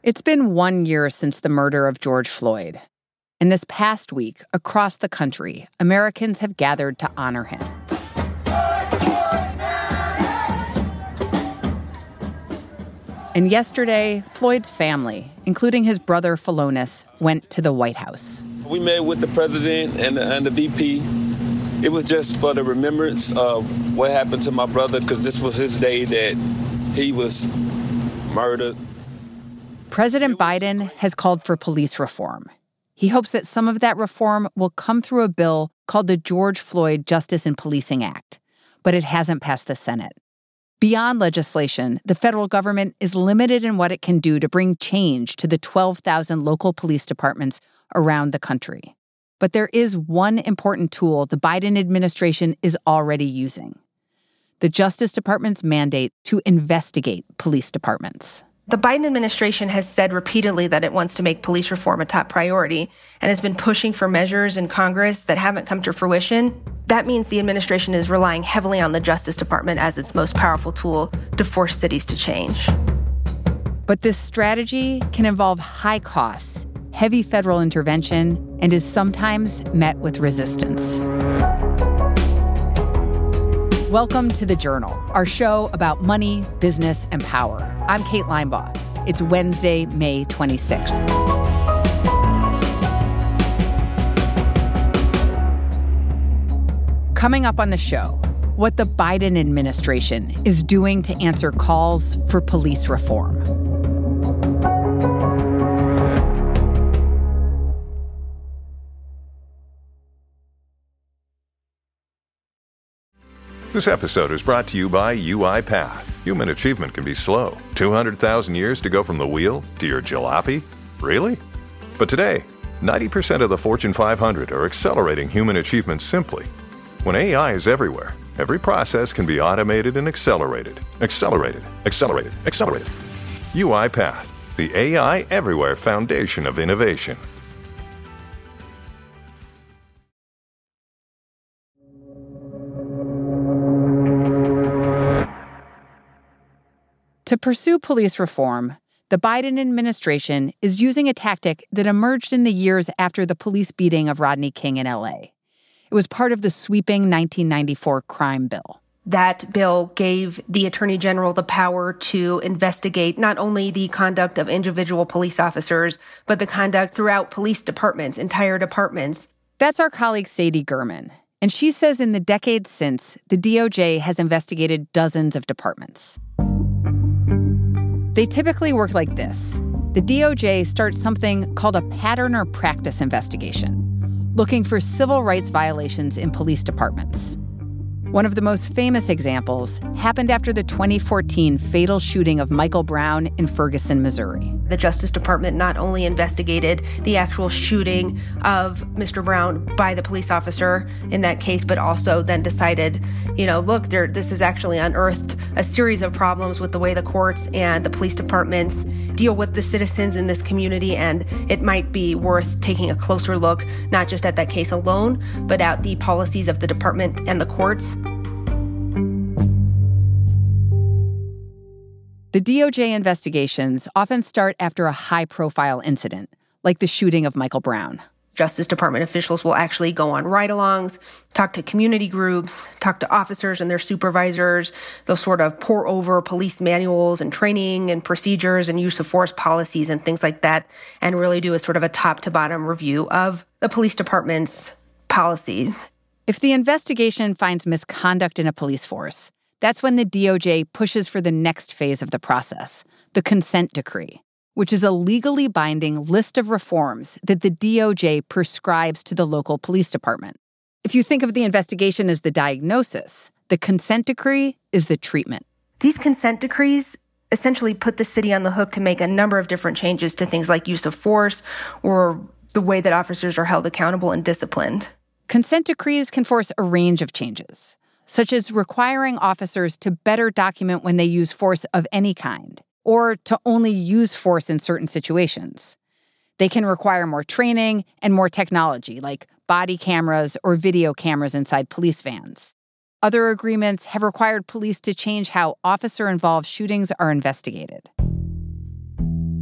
It's been 1 year since the murder of George Floyd. And this past week, across the country, Americans have gathered to honor him. And yesterday, Floyd's family, including his brother Philonise, went to the White House. We met with the president and the VP. It was just for the remembrance of what happened to my brother, because this was his day that he was murdered. President Biden has called for police reform. He hopes that some of that reform will come through a bill called the George Floyd Justice in Policing Act, but it hasn't passed the Senate. Beyond legislation, the federal government is limited in what it can do to bring change to the 12,000 local police departments around the country. But there is one important tool the Biden administration is already using: the Justice Department's mandate to investigate police departments. The Biden administration has said repeatedly that it wants to make police reform a top priority and has been pushing for measures in Congress that haven't come to fruition. That means the administration is relying heavily on the Justice Department as its most powerful tool to force cities to change. But this strategy can involve high costs, heavy federal intervention, and is sometimes met with resistance. Welcome to The Journal, our show about money, business, and power. I'm Kate Linebaugh. It's Wednesday, May 26th. Coming up on the show, what the Biden administration is doing to answer calls for police reform. This episode is brought to you by UiPath. Human achievement can be slow. 200,000 years to go from the wheel to your jalopy? Really? But today, 90% of the Fortune 500 are accelerating human achievement simply. When AI is everywhere, every process can be automated and accelerated. Accelerated. UiPath, the AI everywhere foundation of innovation. To pursue police reform, the Biden administration is using a tactic that emerged in the years after the police beating of Rodney King in L.A. It was part of the sweeping 1994 crime bill. That bill gave the Attorney General the power to investigate not only the conduct of individual police officers, but the conduct throughout police departments, entire departments. That's our colleague Sadie Gurman. And she says in the decades since, the DOJ has investigated dozens of departments. They typically work like this. The DOJ starts something called a pattern or practice investigation, looking for civil rights violations in police departments. One of the most famous examples happened after the 2014 fatal shooting of Michael Brown in Ferguson, Missouri. The Justice Department not only investigated the actual shooting of Mr. Brown by the police officer in that case, but also then decided, this has actually unearthed a series of problems with the way the courts and the police departments deal with the citizens in this community, and it might be worth taking a closer look, not just at that case alone, but at the policies of the department and the courts. The DOJ investigations often start after a high-profile incident, like the shooting of Michael Brown. Justice Department officials will actually go on ride-alongs, talk to community groups, talk to officers and their supervisors. They'll sort of pore over police manuals and training and procedures and use of force policies and things like that, and really do a sort of a top-to-bottom review of the police department's policies. If the investigation finds misconduct in a police force, that's when the DOJ pushes for the next phase of the process, the consent decree, which is a legally binding list of reforms that the DOJ prescribes to the local police department. If you think of the investigation as the diagnosis, the consent decree is the treatment. These consent decrees essentially put the city on the hook to make a number of different changes to things like use of force or the way that officers are held accountable and disciplined. Consent decrees can force a range of changes, such as requiring officers to better document when they use force of any kind, or to only use force in certain situations. They can require more training and more technology, like body cameras or video cameras inside police vans. Other agreements have required police to change how officer-involved shootings are investigated.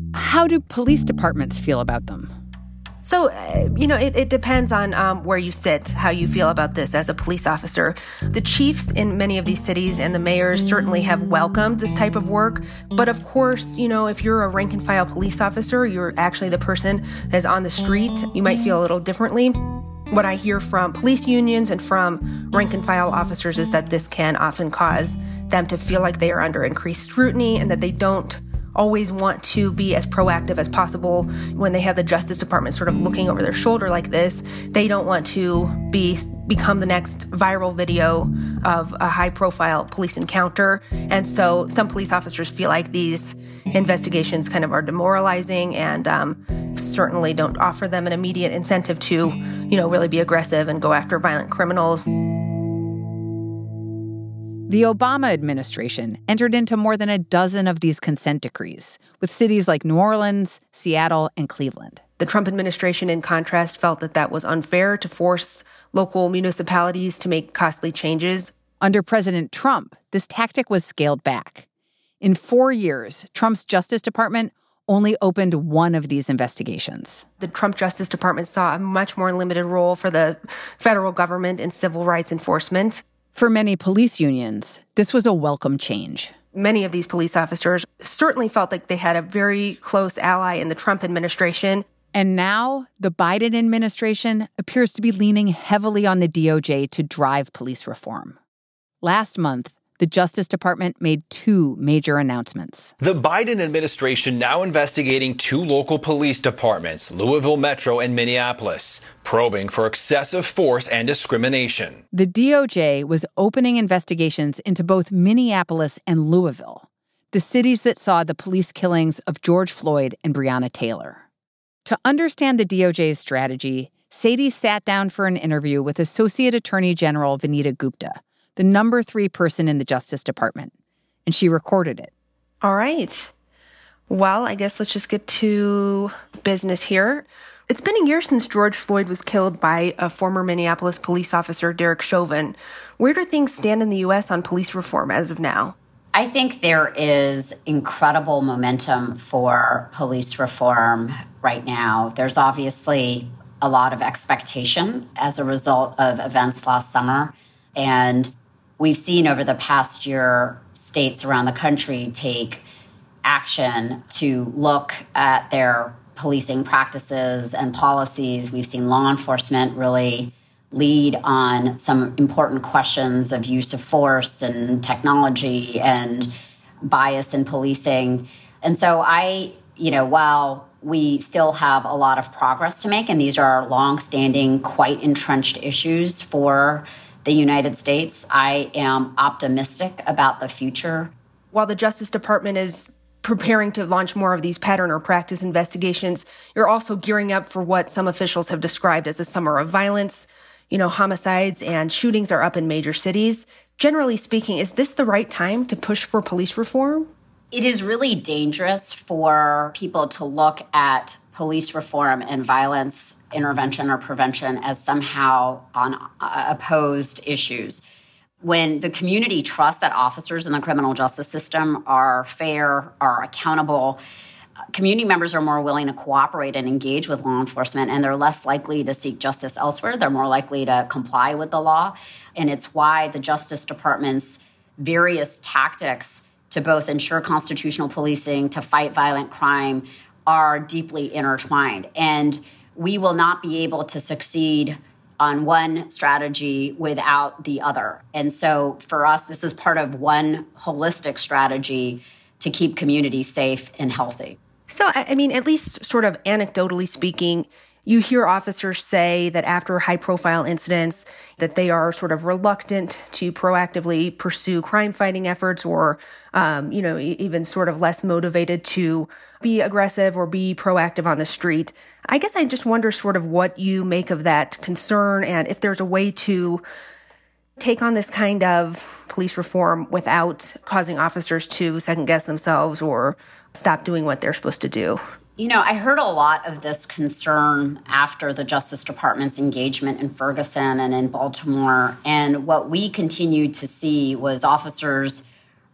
How do police departments feel about them? So, it depends on where you sit, how you feel about this as a police officer. The chiefs in many of these cities and the mayors certainly have welcomed this type of work. But of course, if you're a rank and file police officer, you're actually the person that's on the street, you might feel a little differently. What I hear from police unions and from rank and file officers is that this can often cause them to feel like they are under increased scrutiny and that they don't always want to be as proactive as possible when they have the Justice Department sort of looking over their shoulder like this. They don't want to become the next viral video of a high-profile police encounter. And so some police officers feel like these investigations kind of are demoralizing and certainly don't offer them an immediate incentive to, really be aggressive and go after violent criminals. The Obama administration entered into more than a dozen of these consent decrees with cities like New Orleans, Seattle, and Cleveland. The Trump administration, in contrast, felt that was unfair to force local municipalities to make costly changes. Under President Trump, this tactic was scaled back. In 4 years, Trump's Justice Department only opened one of these investigations. The Trump Justice Department saw a much more limited role for the federal government in civil rights enforcement. For many police unions, this was a welcome change. Many of these police officers certainly felt like they had a very close ally in the Trump administration. And now the Biden administration appears to be leaning heavily on the DOJ to drive police reform. Last month, the Justice Department made two major announcements. The Biden administration now investigating two local police departments, Louisville Metro and Minneapolis, probing for excessive force and discrimination. The DOJ was opening investigations into both Minneapolis and Louisville, the cities that saw the police killings of George Floyd and Breonna Taylor. To understand the DOJ's strategy, Sadie sat down for an interview with Associate Attorney General Vanita Gupta, the number 3 person in the Justice Department, and she recorded it. All right. Well, I guess let's just get to business here. It's been a year since George Floyd was killed by a former Minneapolis police officer, Derek Chauvin. Where do things stand in the U.S. on police reform as of now? I think there is incredible momentum for police reform right now. There's obviously a lot of expectation as a result of events last summer, and we've seen over the past year states around the country take action to look at their policing practices and policies. We've seen law enforcement really lead on some important questions of use of force and technology and bias in policing. And so while we still have a lot of progress to make, and these are long-standing, quite entrenched issues for the United States, I am optimistic about the future. While the Justice Department is preparing to launch more of these pattern or practice investigations, you're also gearing up for what some officials have described as a summer of violence. Homicides and shootings are up in major cities. Generally speaking, is this the right time to push for police reform? It is really dangerous for people to look at police reform and violence intervention or prevention as somehow on opposed issues. When the community trusts that officers in the criminal justice system are fair, are accountable, community members are more willing to cooperate and engage with law enforcement, and they're less likely to seek justice elsewhere. They're more likely to comply with the law. And it's why the Justice Department's various tactics to both ensure constitutional policing, to fight violent crime, are deeply intertwined. And we will not be able to succeed on one strategy without the other. And so for us, this is part of one holistic strategy to keep communities safe and healthy. So, at least sort of anecdotally speaking, you hear officers say that after high-profile incidents, that they are sort of reluctant to proactively pursue crime-fighting efforts or, even sort of less motivated to be aggressive or be proactive on the street. I guess I just wonder sort of what you make of that concern and if there's a way to take on this kind of police reform without causing officers to second-guess themselves or stop doing what they're supposed to do. I heard a lot of this concern after the Justice Department's engagement in Ferguson and in Baltimore. And what we continued to see was officers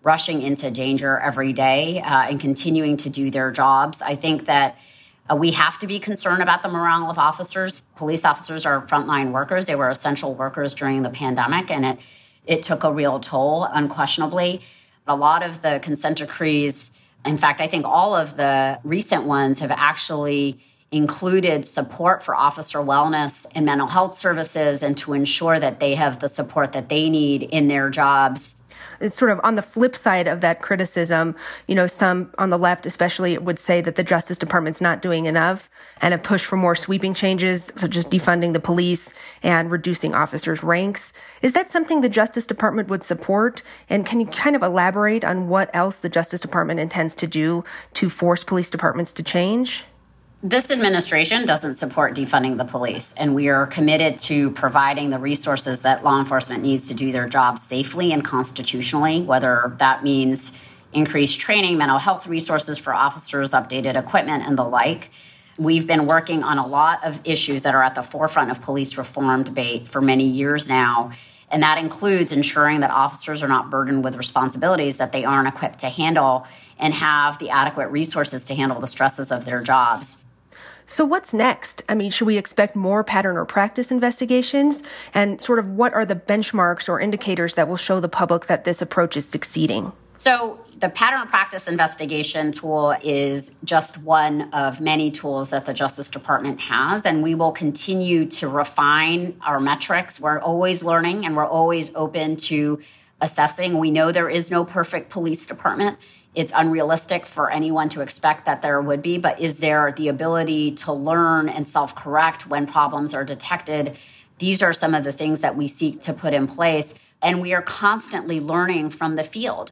rushing into danger every day and continuing to do their jobs. I think that we have to be concerned about the morale of officers. Police officers are frontline workers. They were essential workers during the pandemic, and it took a real toll, unquestionably. A lot of the consent decrees, in fact, I think all of the recent ones have actually included support for officer wellness and mental health services and to ensure that they have the support that they need in their jobs. It's sort of on the flip side of that criticism, some on the left especially would say that the Justice Department's not doing enough and have pushed for more sweeping changes, such as defunding the police and reducing officers' ranks. Is that something the Justice Department would support? And can you kind of elaborate on what else the Justice Department intends to do to force police departments to change? This administration doesn't support defunding the police, and we are committed to providing the resources that law enforcement needs to do their job safely and constitutionally, whether that means increased training, mental health resources for officers, updated equipment, and the like. We've been working on a lot of issues that are at the forefront of police reform debate for many years now, and that includes ensuring that officers are not burdened with responsibilities that they aren't equipped to handle and have the adequate resources to handle the stresses of their jobs. So what's next? I mean, should we expect more pattern or practice investigations? And sort of what are the benchmarks or indicators that will show the public that this approach is succeeding? So the pattern or practice investigation tool is just one of many tools that the Justice Department has, and we will continue to refine our metrics. We're always learning, and we're always open to assessing. We know there is no perfect police department. It's unrealistic for anyone to expect that there would be, but is there the ability to learn and self-correct when problems are detected? These are some of the things that we seek to put in place, and we are constantly learning from the field.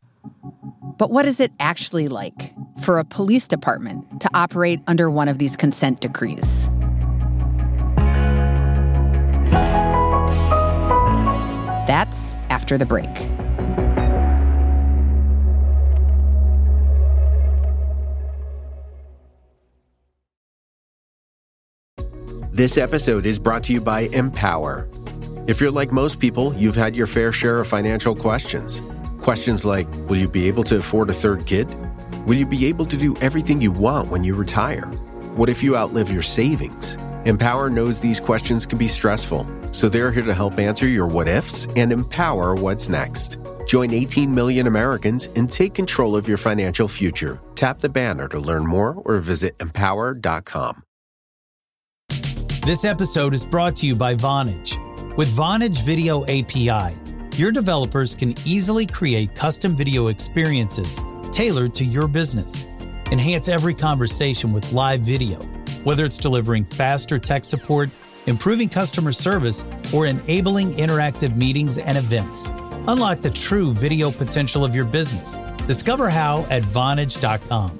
But what is it actually like for a police department to operate under one of these consent decrees? That's after the break. This episode is brought to you by Empower. If you're like most people, you've had your fair share of financial questions. Questions like, will you be able to afford a third kid? Will you be able to do everything you want when you retire? What if you outlive your savings? Empower knows these questions can be stressful, so they're here to help answer your what-ifs and empower what's next. Join 18 million Americans and take control of your financial future. Tap the banner to learn more or visit empower.com. This episode is brought to you by Vonage. With Vonage Video API, your developers can easily create custom video experiences tailored to your business. Enhance every conversation with live video, whether it's delivering faster tech support, improving customer service, or enabling interactive meetings and events. Unlock the true video potential of your business. Discover how at Vonage.com.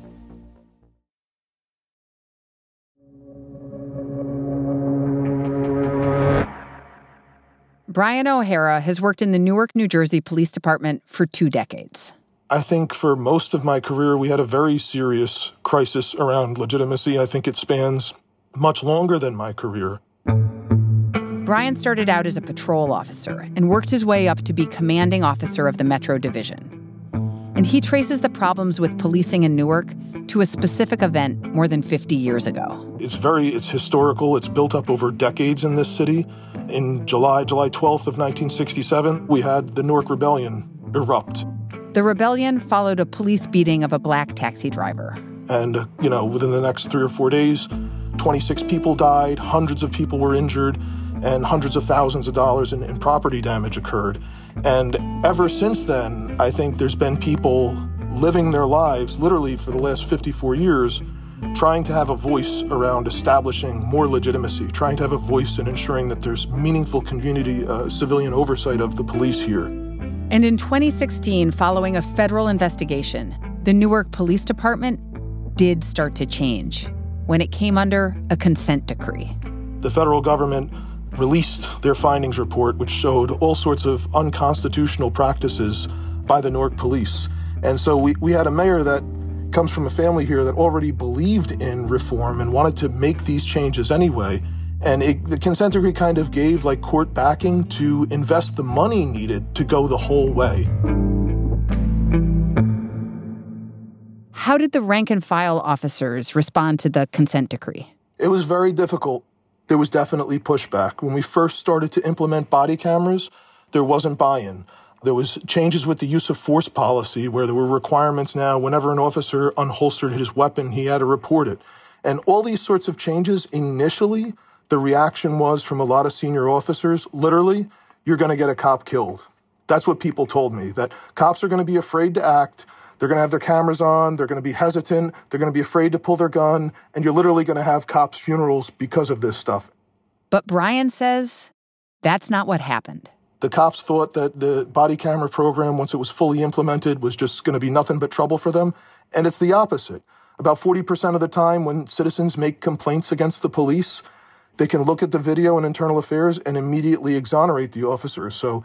Brian O'Hara has worked in the Newark, New Jersey Police Department for 2 decades. I think for most of my career, we had a very serious crisis around legitimacy. I think it spans much longer than my career. Brian started out as a patrol officer and worked his way up to be commanding officer of the Metro Division. And he traces the problems with policing in Newark to a specific event more than 50 years ago. It's historical. It's built up over decades in this city. In July 12th of 1967, we had the Newark Rebellion erupt. The rebellion followed a police beating of a black taxi driver. And, within the next 3 or 4 days, 26 people died, hundreds of people were injured, and hundreds of thousands of dollars in property damage occurred. And ever since then, I think there's been people living their lives, literally for the last 54 years, trying to have a voice around establishing more legitimacy, trying to have a voice in ensuring that there's meaningful community, civilian oversight of the police here. And in 2016, following a federal investigation, the Newark Police Department did start to change when it came under a consent decree. The federal government released their findings report, which showed all sorts of unconstitutional practices by the Newark police. And so we had a mayor that comes from a family here that already believed in reform and wanted to make these changes anyway. And the consent decree kind of gave court backing to invest the money needed to go the whole way. How did the rank and file officers respond to the consent decree? It was very difficult. There was definitely pushback. When we first started to implement body cameras, there wasn't buy-in. There was changes with the use of force policy where there were requirements now whenever an officer unholstered his weapon, he had to report it. And all these sorts of changes, initially, the reaction was from a lot of senior officers, literally, you're going to get a cop killed. That's what people told me, that cops are going to be afraid to act. They're going to have their cameras on. They're going to be hesitant. They're going to be afraid to pull their gun. And you're literally going to have cops' funerals because of this stuff. But Brian says that's not what happened. The cops thought that the body camera program, once it was fully implemented, was just going to be nothing but trouble for them. And it's the opposite. About 40% of the time when citizens make complaints against the police, they can look at the video in internal affairs and immediately exonerate the officer. So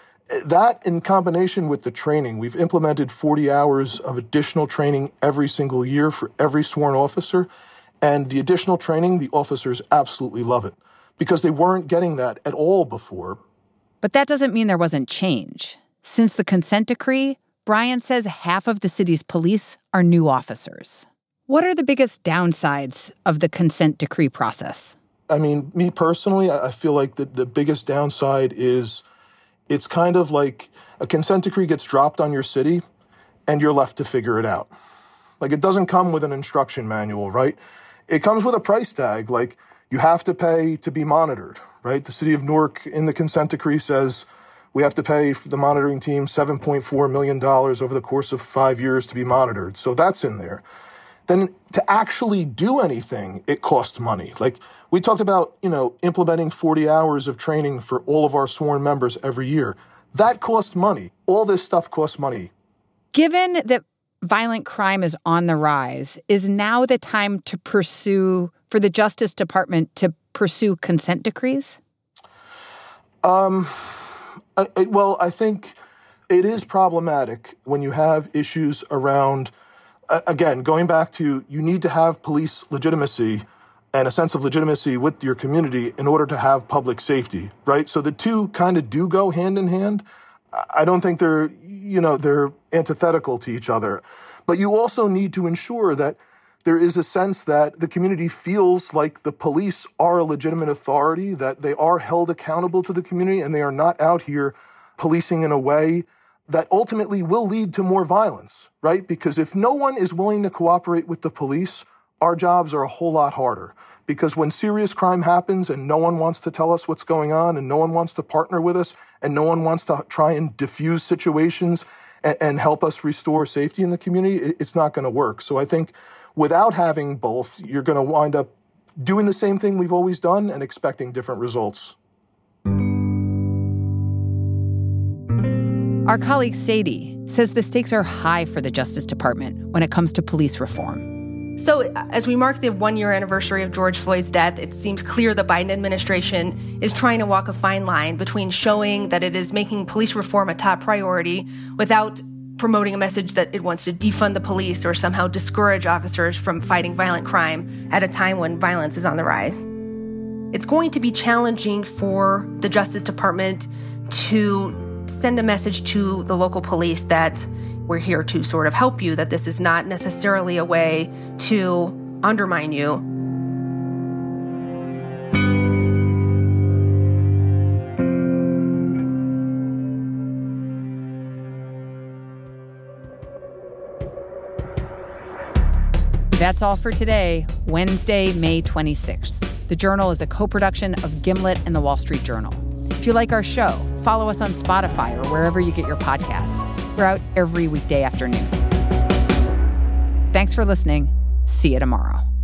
that, in combination with the training, we've implemented 40 hours of additional training every single year for every sworn officer. And the additional training, the officers absolutely love it because they weren't getting that at all before. But that doesn't mean there wasn't change. Since the consent decree, Brian says half of the city's police are new officers. What are the biggest downsides of the consent decree process? I mean, me personally, I feel like the biggest downside is it's kind of like a consent decree gets dropped on your city and you're left to figure it out. Like, it doesn't come with an instruction manual, right? It comes with a price tag, like you have to pay to be monitored, right? The city of Newark in the consent decree says we have to pay the monitoring team $7.4 million over the course of 5 years to be monitored. So that's in there. Then to actually do anything, it costs money. Like, we talked about, implementing 40 hours of training for all of our sworn members every year. That costs money. All this stuff costs money. Given that violent crime is on the rise, is now the time for the Justice Department to pursue consent decrees? I think it is problematic when you have issues around, again, going back to, you need to have police legitimacy and a sense of legitimacy with your community in order to have public safety, right? So the two kind of do go hand in hand. I don't think they're antithetical to each other. But you also need to ensure that there is a sense that the community feels like the police are a legitimate authority, that they are held accountable to the community, and they are not out here policing in a way that ultimately will lead to more violence, right? Because if no one is willing to cooperate with the police, our jobs are a whole lot harder. Because when serious crime happens and no one wants to tell us what's going on and no one wants to partner with us and no one wants to try and diffuse situations and help us restore safety in the community, it's not going to work. So I think without having both, you're going to wind up doing the same thing we've always done and expecting different results. Our colleague Sadie says the stakes are high for the Justice Department when it comes to police reform. So as we mark the 1-year anniversary of George Floyd's death, it seems clear the Biden administration is trying to walk a fine line between showing that it is making police reform a top priority without promoting a message that it wants to defund the police or somehow discourage officers from fighting violent crime at a time when violence is on the rise. It's going to be challenging for the Justice Department to send a message to the local police that we're here to sort of help you, that this is not necessarily a way to undermine you. That's all for today, Wednesday, May 26th. The Journal is a co-production of Gimlet and The Wall Street Journal. If you like our show, follow us on Spotify or wherever you get your podcasts. We're out every weekday afternoon. Thanks for listening. See you tomorrow.